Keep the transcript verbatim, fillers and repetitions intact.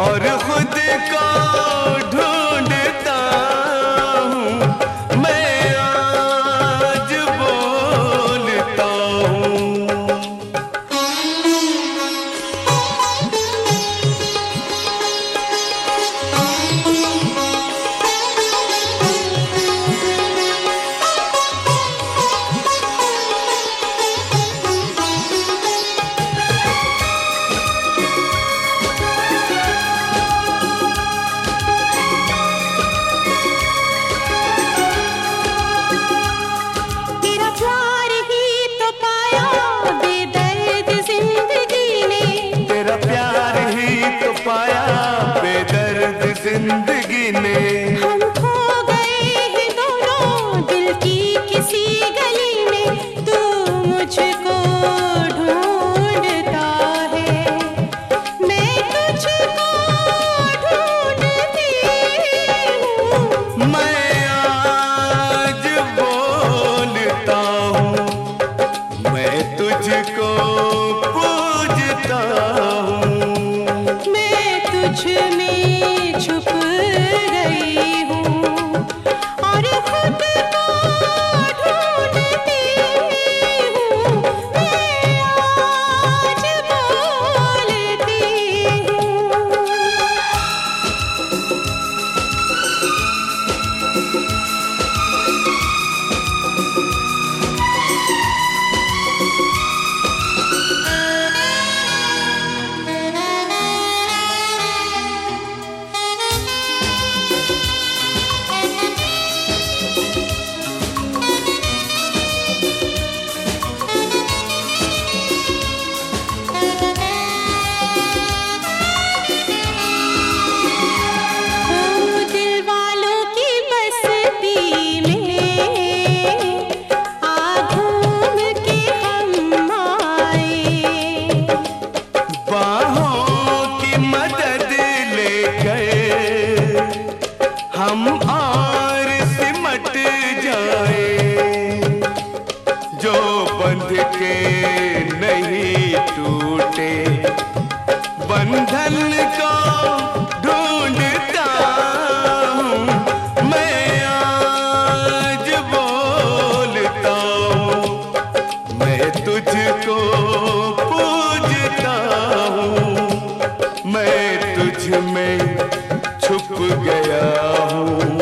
और खुद को ढूंढता हूँ, मैं आज बोलता हूँ। जिंदगी ने हम खो गए हैं दोनों दिल की किसी गली में, तू मुझको ढूंढता है, मैं तुझको ढूंढती हूँ। मैं आज बोलता हूँ, मैं तुझको पूजता हूँ, मैं तुझ में छुप गई हूँ और खुद को ढूंढती हूँ, मैं आज बोलती हूँ। हम और सिमट जाए, जो बंध के नहीं टूटे, बंधन को ढूंढता हूँ, मैं आज बोलता हूँ, मैं तुझको पूजता हूँ, मैं तुझ में छुप गया हूँ।